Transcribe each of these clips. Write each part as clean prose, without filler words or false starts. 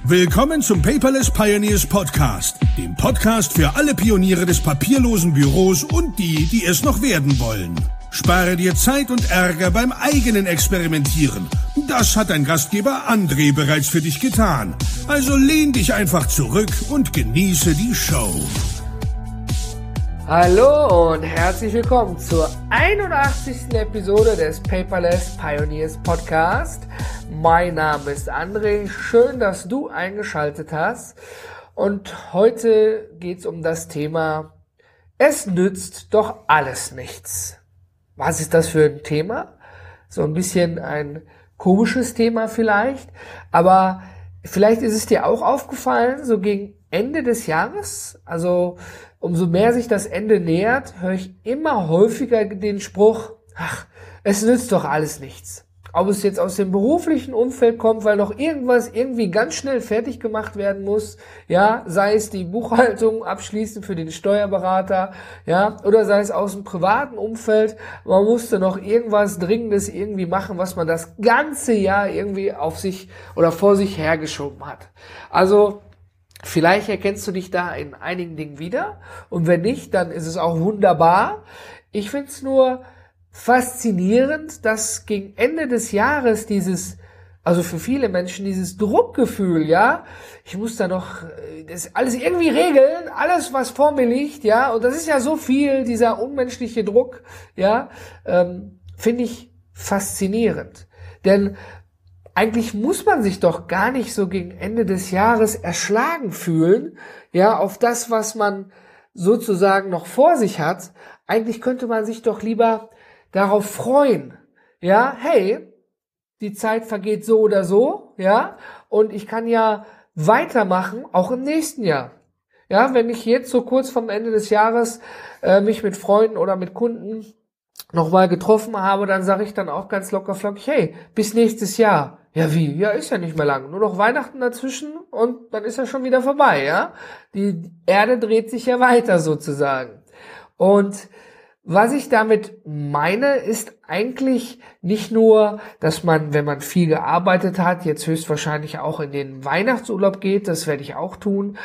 Willkommen zum Paperless Pioneers Podcast, dem Podcast für alle Pioniere des papierlosen Büros und die, die es noch werden wollen. Spare dir Zeit und Ärger beim eigenen Experimentieren. Das hat dein Gastgeber André bereits für dich getan. Also lehn dich einfach zurück und genieße die Show. Hallo und herzlich willkommen zur 81. Episode des Paperless Pioneers Podcast. Mein Name ist André, schön, dass du eingeschaltet hast. Und heute geht es um das Thema, es nützt doch alles nichts. Was ist das für ein Thema? So ein bisschen ein komisches Thema vielleicht, aber vielleicht ist es dir auch aufgefallen, so gegen Ende des Jahres, also umso mehr sich das Ende nähert, höre ich immer häufiger den Spruch, ach, es nützt doch alles nichts. Ob es jetzt aus dem beruflichen Umfeld kommt, weil noch irgendwas irgendwie ganz schnell fertig gemacht werden muss, ja, sei es die Buchhaltung abschließen für den Steuerberater, ja, oder sei es aus dem privaten Umfeld, man musste noch irgendwas Dringendes irgendwie machen, was man das ganze Jahr irgendwie auf sich oder vor sich hergeschoben hat. Also, vielleicht erkennst du dich da in einigen Dingen wieder und wenn nicht, dann ist es auch wunderbar. Ich finde es nur faszinierend, dass gegen Ende des Jahres also für viele Menschen dieses Druckgefühl, ja, ich muss da noch das alles irgendwie regeln, alles was vor mir liegt, ja, und das ist ja so viel, dieser unmenschliche Druck, ja, finde ich faszinierend. Denn eigentlich muss man sich doch gar nicht so gegen Ende des Jahres erschlagen fühlen, ja, auf das, was man sozusagen noch vor sich hat. Eigentlich könnte man sich doch lieber darauf freuen, ja, hey, die Zeit vergeht so oder so, ja, und ich kann ja weitermachen, auch im nächsten Jahr. Ja, wenn ich jetzt so kurz vom Ende des Jahres mich mit Freunden oder mit Kunden nochmal getroffen habe, dann sage ich dann auch ganz locker flockig, hey, bis nächstes Jahr. Ja, wie? Ja, ist ja nicht mehr lang. Nur noch Weihnachten dazwischen und dann ist ja schon wieder vorbei, ja. Die Erde dreht sich ja weiter sozusagen. Und was ich damit meine, ist eigentlich nicht nur, dass man, wenn man viel gearbeitet hat, jetzt höchstwahrscheinlich auch in den Weihnachtsurlaub geht, das werde ich auch tun,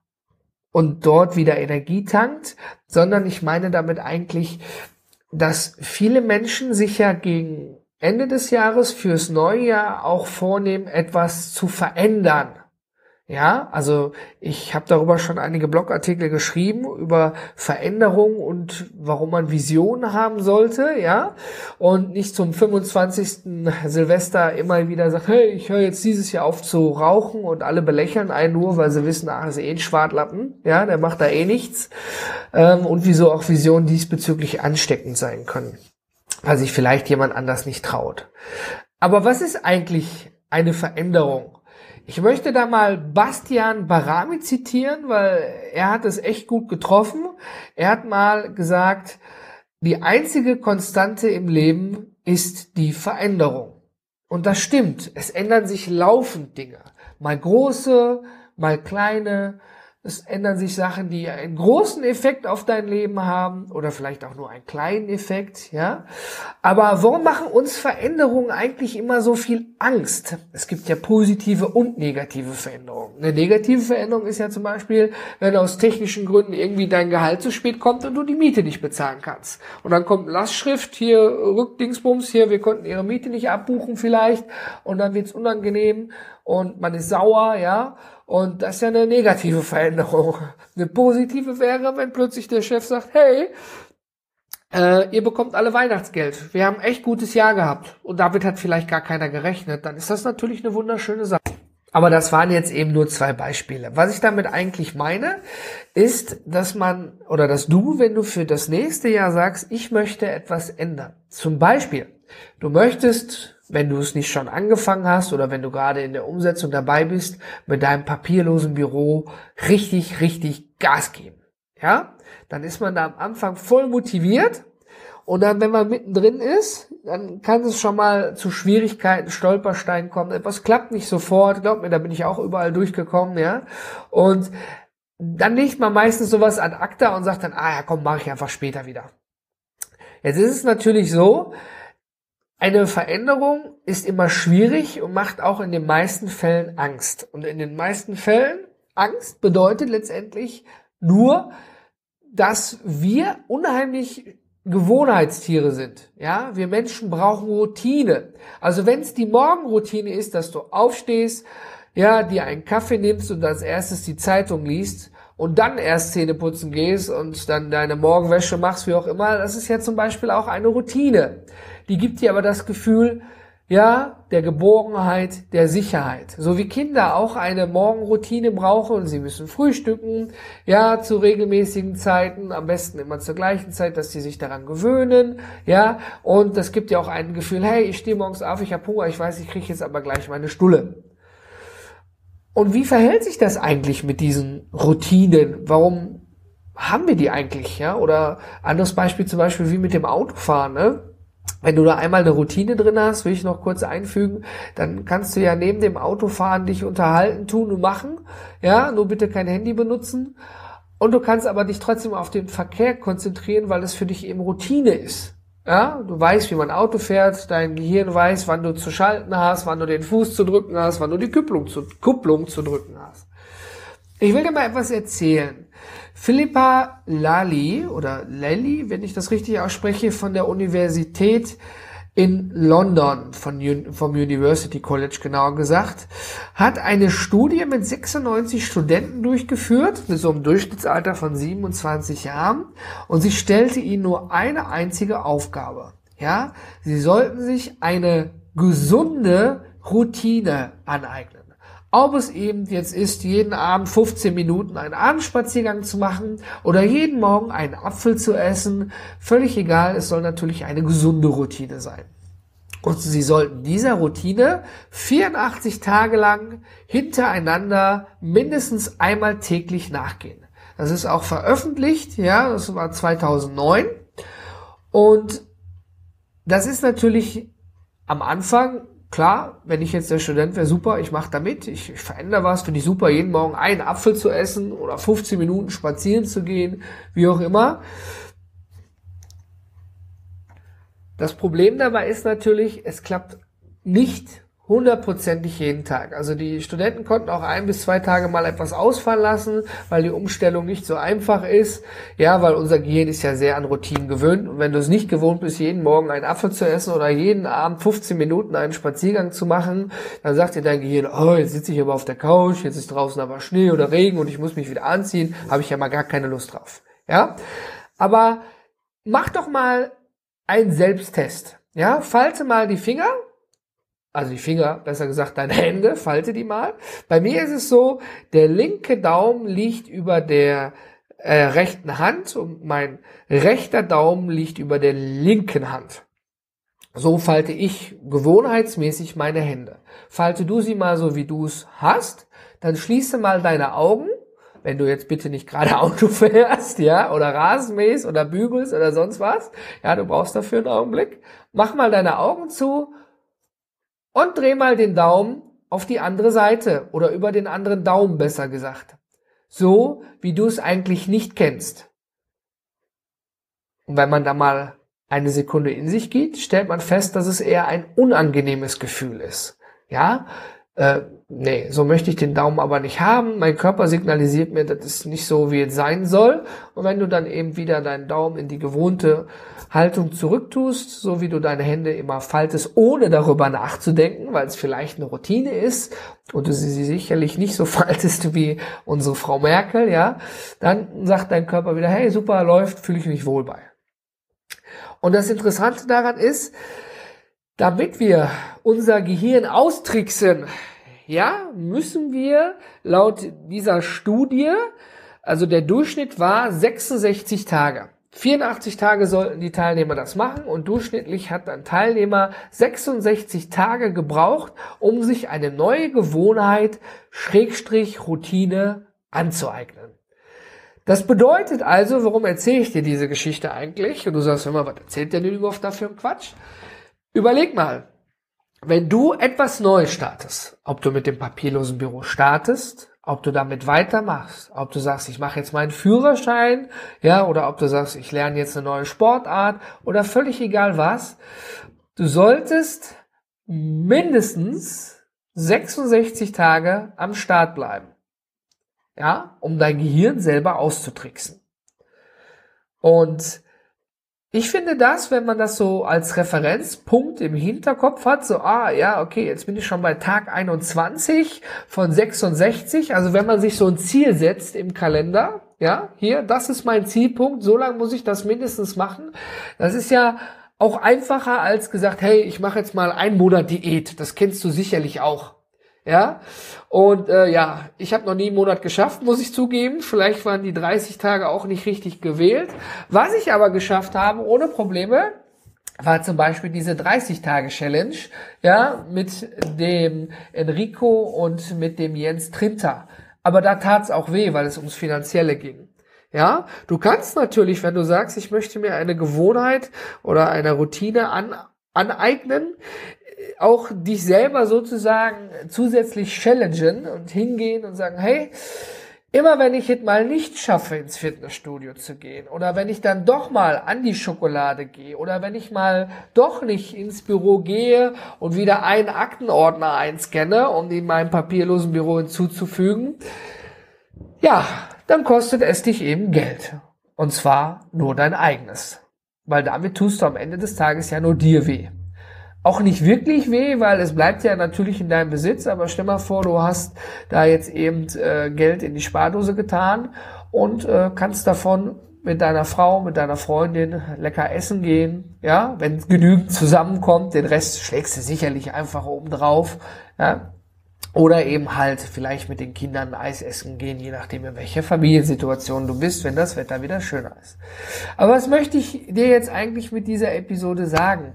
und dort wieder Energie tankt, sondern ich meine damit eigentlich, dass viele Menschen sich ja gegen Ende des Jahres fürs neue Jahr auch vornehmen, etwas zu verändern. Ja, also ich habe darüber schon einige Blogartikel geschrieben, über Veränderung und warum man Visionen haben sollte, ja, und nicht zum 25. Silvester immer wieder sagt, hey, ich höre jetzt dieses Jahr auf zu rauchen und alle belächeln einen nur, weil sie wissen, ach, das ist eh ein Schwartlappen, ja, der macht da eh nichts, und wieso auch Visionen diesbezüglich ansteckend sein können, weil sich vielleicht jemand anders nicht traut. Aber was ist eigentlich eine Veränderung? Ich möchte da mal Bastian Barami zitieren, weil er hat es echt gut getroffen. Er hat mal gesagt, die einzige Konstante im Leben ist die Veränderung. Und das stimmt. Es ändern sich laufend Dinge. Mal große, mal kleine. Es ändern sich Sachen, die einen großen Effekt auf dein Leben haben oder vielleicht auch nur einen kleinen Effekt, ja. Aber warum machen uns Veränderungen eigentlich immer so viel Angst? Es gibt ja positive und negative Veränderungen. Eine negative Veränderung ist ja zum Beispiel, wenn aus technischen Gründen irgendwie dein Gehalt zu spät kommt und du die Miete nicht bezahlen kannst. Und dann kommt Lastschrift, hier Rückdingsbums, hier, wir konnten ihre Miete nicht abbuchen vielleicht und dann wird's unangenehm und man ist sauer, ja. Und das ist ja eine negative Veränderung. Eine positive wäre, wenn plötzlich der Chef sagt, hey, ihr bekommt alle Weihnachtsgeld. Wir haben echt gutes Jahr gehabt. Und damit hat vielleicht gar keiner gerechnet. Dann ist das natürlich eine wunderschöne Sache. Aber das waren jetzt eben nur 2 Beispiele. Was ich damit eigentlich meine, ist, dass du, wenn du für das nächste Jahr sagst, ich möchte etwas ändern. Zum Beispiel, du möchtest, wenn du es nicht schon angefangen hast oder wenn du gerade in der Umsetzung dabei bist, mit deinem papierlosen Büro richtig, richtig Gas geben. Ja? Dann ist man da am Anfang voll motiviert und dann, wenn man mittendrin ist, dann kann es schon mal zu Schwierigkeiten, Stolpersteinen kommen. Etwas klappt nicht sofort. Glaub mir, da bin ich auch überall durchgekommen, ja. Und dann legt man meistens sowas ad acta und sagt dann, ja komm, mache ich einfach später wieder. Jetzt ist es natürlich so, Eine Veränderung ist immer schwierig und macht auch in den meisten Fällen Angst. Und in den meisten Fällen, Angst bedeutet letztendlich nur, dass wir unheimlich Gewohnheitstiere sind. Ja, wir Menschen brauchen Routine. Also wenn es die Morgenroutine ist, dass du aufstehst, ja, dir einen Kaffee nimmst und als erstes die Zeitung liest und dann erst Zähne putzen gehst und dann deine Morgenwäsche machst, wie auch immer, das ist ja zum Beispiel auch eine Routine. Die gibt dir aber das Gefühl, ja, der Geborgenheit, der Sicherheit. So wie Kinder auch eine Morgenroutine brauchen und sie müssen frühstücken, ja, zu regelmäßigen Zeiten, am besten immer zur gleichen Zeit, dass sie sich daran gewöhnen, ja, und das gibt ja auch ein Gefühl, hey, ich stehe morgens auf, ich habe Hunger, ich weiß, ich kriege jetzt aber gleich meine Stulle. Und wie verhält sich das eigentlich mit diesen Routinen? Warum haben wir die eigentlich, ja? Oder anderes Beispiel zum Beispiel wie mit dem Autofahren, ne? Wenn du da einmal eine Routine drin hast, will ich noch kurz einfügen, dann kannst du ja neben dem Autofahren dich unterhalten, tun und machen, ja, nur bitte kein Handy benutzen. Und du kannst aber dich trotzdem auf den Verkehr konzentrieren, weil es für dich eben Routine ist. Ja, du weißt, wie man Auto fährt, dein Gehirn weiß, wann du zu schalten hast, wann du den Fuß zu drücken hast, wann du die Kupplung zu drücken hast. Ich will dir mal etwas erzählen. Philippa Lally, oder Lally, wenn ich das richtig ausspreche, von der Universität in London, vom University College genauer gesagt, hat eine Studie mit 96 Studenten durchgeführt, mit so einem Durchschnittsalter von 27 Jahren, und sie stellte ihnen nur eine einzige Aufgabe. Ja, sie sollten sich eine gesunde Routine aneignen. Ob es eben jetzt ist, jeden Abend 15 Minuten einen Abendspaziergang zu machen oder jeden Morgen einen Apfel zu essen, völlig egal, es soll natürlich eine gesunde Routine sein. Und sie sollten dieser Routine 84 Tage lang hintereinander mindestens einmal täglich nachgehen. Das ist auch veröffentlicht, ja, das war 2009. Und das ist natürlich am Anfang klar, wenn ich jetzt der Student wäre, super, ich mache da mit, ich verändere was, finde ich super, jeden Morgen einen Apfel zu essen oder 15 Minuten spazieren zu gehen, wie auch immer. Das Problem dabei ist natürlich, es klappt nicht hundertprozentig jeden Tag. Also die Studenten konnten auch 1 bis 2 Tage mal etwas ausfallen lassen, weil die Umstellung nicht so einfach ist. Ja, weil unser Gehirn ist ja sehr an Routinen gewöhnt. Und wenn du es nicht gewohnt bist, jeden Morgen einen Apfel zu essen oder jeden Abend 15 Minuten einen Spaziergang zu machen, dann sagt dir dein Gehirn, oh, jetzt sitze ich aber auf der Couch, jetzt ist draußen aber Schnee oder Regen und ich muss mich wieder anziehen, habe ich ja mal gar keine Lust drauf. Ja, aber mach doch mal einen Selbsttest. Ja, falte mal die Finger. Also die Finger, besser gesagt deine Hände, falte die mal. Bei mir ist es so, der linke Daumen liegt über der rechten Hand und mein rechter Daumen liegt über der linken Hand. So falte ich gewohnheitsmäßig meine Hände. Falte du sie mal so, wie du es hast, dann schließe mal deine Augen, wenn du jetzt bitte nicht gerade Auto fährst, ja, oder Rasen mähst oder bügelst oder sonst was. Ja, du brauchst dafür einen Augenblick. Mach mal deine Augen zu. Und dreh mal den Daumen auf die andere Seite oder über den anderen Daumen, besser gesagt. So, wie du es eigentlich nicht kennst. Und wenn man da mal eine Sekunde in sich geht, stellt man fest, dass es eher ein unangenehmes Gefühl ist. Ja, nee, so möchte ich den Daumen aber nicht haben. Mein Körper signalisiert mir, das ist nicht so, wie es sein soll. Und wenn du dann eben wieder deinen Daumen in die gewohnte Haltung zurücktust, so wie du deine Hände immer faltest, ohne darüber nachzudenken, weil es vielleicht eine Routine ist und du sie sicherlich nicht so faltest wie unsere Frau Merkel, ja, dann sagt dein Körper wieder, hey, super, läuft, fühle ich mich wohl bei. Und das Interessante daran ist, damit wir unser Gehirn austricksen, ja, müssen wir laut dieser Studie, also der Durchschnitt war 66 Tage. 84 Tage sollten die Teilnehmer das machen und durchschnittlich hat ein Teilnehmer 66 Tage gebraucht, um sich eine neue Gewohnheit, Routine anzueignen. Das bedeutet also, warum erzähle ich dir diese Geschichte eigentlich? Und du sagst immer, was erzählt der denn überhaupt dafür im Quatsch? Überleg mal, wenn du etwas Neues startest, ob du mit dem papierlosen Büro startest, ob du damit weitermachst, ob du sagst, ich mache jetzt meinen Führerschein, ja, oder ob du sagst, ich lerne jetzt eine neue Sportart oder völlig egal was. Du solltest mindestens 66 Tage am Start bleiben. Ja, um dein Gehirn selber auszutricksen. Und ich finde das, wenn man das so als Referenzpunkt im Hinterkopf hat, so, okay, jetzt bin ich schon bei Tag 21 von 66, also wenn man sich so ein Ziel setzt im Kalender, ja, hier, das ist mein Zielpunkt, so lange muss ich das mindestens machen, das ist ja auch einfacher als gesagt, hey, ich mache jetzt mal einen Monat Diät, das kennst du sicherlich auch. Ja, und ich habe noch nie einen Monat geschafft, muss ich zugeben. Vielleicht waren die 30 Tage auch nicht richtig gewählt. Was ich aber geschafft habe, ohne Probleme, war zum Beispiel diese 30-Tage-Challenge, ja, mit dem Enrico und mit dem Jens Trinter. Aber da tat's auch weh, weil es ums Finanzielle ging. Ja, du kannst natürlich, wenn du sagst, ich möchte mir eine Gewohnheit oder eine Routine aneignen, auch dich selber sozusagen zusätzlich challengen und hingehen und sagen, hey, immer wenn ich es mal nicht schaffe, ins Fitnessstudio zu gehen oder wenn ich dann doch mal an die Schokolade gehe oder wenn ich mal doch nicht ins Büro gehe und wieder einen Aktenordner einscanne, um in meinem papierlosen Büro hinzuzufügen, ja, dann kostet es dich eben Geld. Und zwar nur dein eigenes. Weil damit tust du am Ende des Tages ja nur dir weh. Auch nicht wirklich weh, weil es bleibt ja natürlich in deinem Besitz, aber stell mal vor, du hast da jetzt eben Geld in die Spardose getan und kannst davon mit deiner Frau, mit deiner Freundin lecker essen gehen, ja, wenn genügend zusammenkommt, den Rest schlägst du sicherlich einfach oben drauf, ja, oder eben halt vielleicht mit den Kindern Eis essen gehen, je nachdem in welcher Familiensituation du bist, wenn das Wetter wieder schöner ist. Aber was möchte ich dir jetzt eigentlich mit dieser Episode sagen?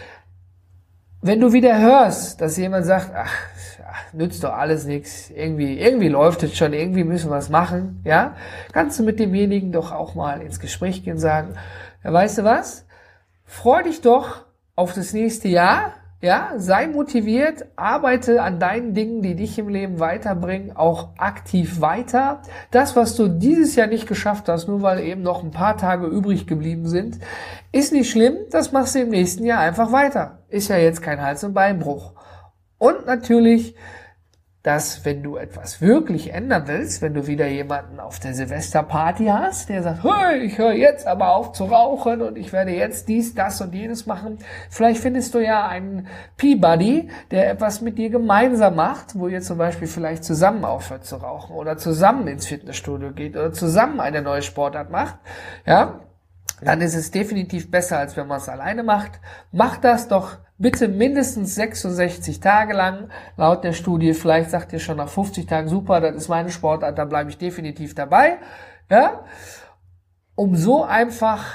Wenn du wieder hörst, dass jemand sagt, nützt doch alles nichts, irgendwie läuft es schon, irgendwie müssen wir es machen, ja, kannst du mit demjenigen doch auch mal ins Gespräch gehen und sagen, ja, weißt du was, freu dich doch auf das nächste Jahr, ja, sei motiviert, arbeite an deinen Dingen, die dich im Leben weiterbringen, auch aktiv weiter. Das, was du dieses Jahr nicht geschafft hast, nur weil eben noch ein paar Tage übrig geblieben sind, ist nicht schlimm, das machst du im nächsten Jahr einfach weiter. Ist ja jetzt kein Hals- und Beinbruch. Und natürlich, dass wenn du etwas wirklich ändern willst, wenn du wieder jemanden auf der Silvesterparty hast, der sagt, hey, ich höre jetzt aber auf zu rauchen und ich werde jetzt dies, das und jenes machen. Vielleicht findest du ja einen P-Buddy, der etwas mit dir gemeinsam macht, wo ihr zum Beispiel vielleicht zusammen aufhört zu rauchen oder zusammen ins Fitnessstudio geht oder zusammen eine neue Sportart macht, ja. Dann ist es definitiv besser, als wenn man es alleine macht. Mach das doch bitte mindestens 66 Tage lang, laut der Studie. Vielleicht sagt ihr schon nach 50 Tagen, super, das ist meine Sportart, da bleibe ich definitiv dabei. Ja? Um so einfach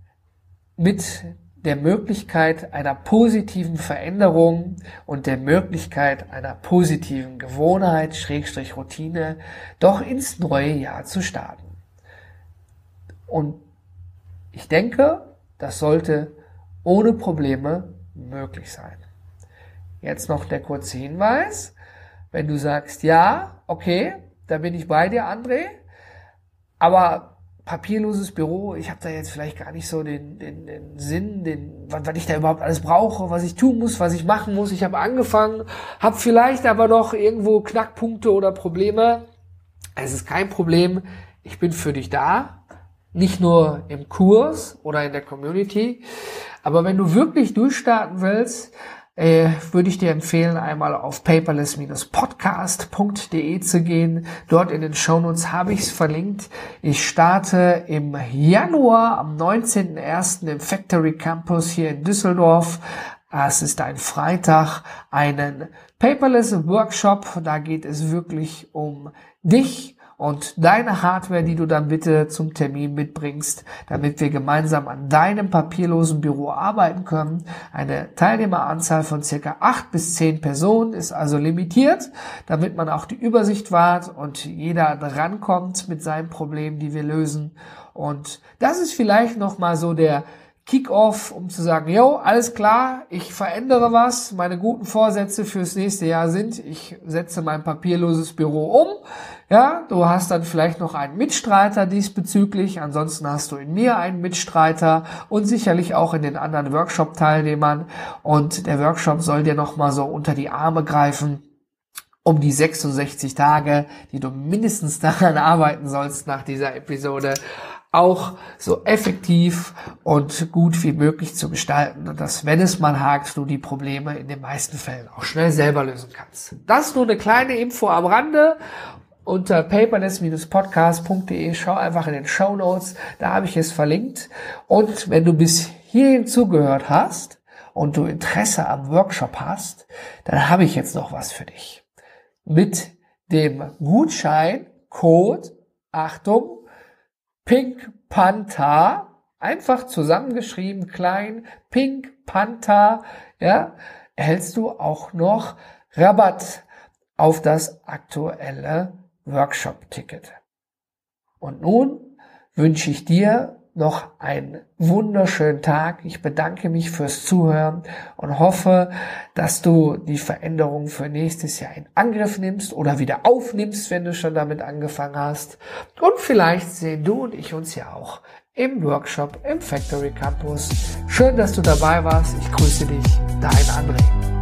mit der Möglichkeit einer positiven Veränderung und der Möglichkeit einer positiven Gewohnheit, / Routine, doch ins neue Jahr zu starten. Und ich denke, das sollte ohne Probleme möglich sein. Jetzt noch der kurze Hinweis. Wenn du sagst, ja, okay, da bin ich bei dir, André, aber papierloses Büro, ich habe da jetzt vielleicht gar nicht so den Sinn, was ich da überhaupt alles brauche, was ich tun muss, was ich machen muss. Ich habe angefangen, habe vielleicht aber noch irgendwo Knackpunkte oder Probleme. Es ist kein Problem, ich bin für dich da. Nicht nur im Kurs oder in der Community, aber wenn du wirklich durchstarten willst, würde ich dir empfehlen, einmal auf paperless-podcast.de zu gehen. Dort in den Shownotes habe ich es verlinkt. Ich starte im Januar am 19.01. im Factory Campus hier in Düsseldorf. Es ist ein Freitag, einen Paperless Workshop. Da geht es wirklich um dich und deine Hardware, die du dann bitte zum Termin mitbringst, damit wir gemeinsam an deinem papierlosen Büro arbeiten können. Eine Teilnehmeranzahl von circa 8 bis 10 Personen ist also limitiert, damit man auch die Übersicht wahrt und jeder drankommt mit seinen Problemen, die wir lösen. Und das ist vielleicht nochmal so der Kick-Off, um zu sagen, yo, alles klar, ich verändere was. Meine guten Vorsätze fürs nächste Jahr sind, ich setze mein papierloses Büro um. Ja, du hast dann vielleicht noch einen Mitstreiter diesbezüglich. Ansonsten hast du in mir einen Mitstreiter und sicherlich auch in den anderen Workshop-Teilnehmern. Und der Workshop soll dir nochmal so unter die Arme greifen, um die 66 Tage, die du mindestens daran arbeiten sollst nach dieser Episode, auch so effektiv und gut wie möglich zu gestalten und dass, wenn es mal hakt, du die Probleme in den meisten Fällen auch schnell selber lösen kannst. Das nur eine kleine Info am Rande. Unter paperless-podcast.de schau einfach in den Shownotes, da habe ich es verlinkt. Und wenn du bis hierhin zugehört hast und du Interesse am Workshop hast, dann habe ich jetzt noch was für dich. Mit dem Gutscheincode, Achtung, Pink Panther, einfach zusammengeschrieben, klein, Pink Panther, ja, erhältst du auch noch Rabatt auf das aktuelle Workshop-Ticket. Und nun wünsche ich dir noch einen wunderschönen Tag. Ich bedanke mich fürs Zuhören und hoffe, dass du die Veränderung für nächstes Jahr in Angriff nimmst oder wieder aufnimmst, wenn du schon damit angefangen hast. Und vielleicht sehen du und ich uns ja auch im Workshop im Factory Campus. Schön, dass du dabei warst. Ich grüße dich, dein André.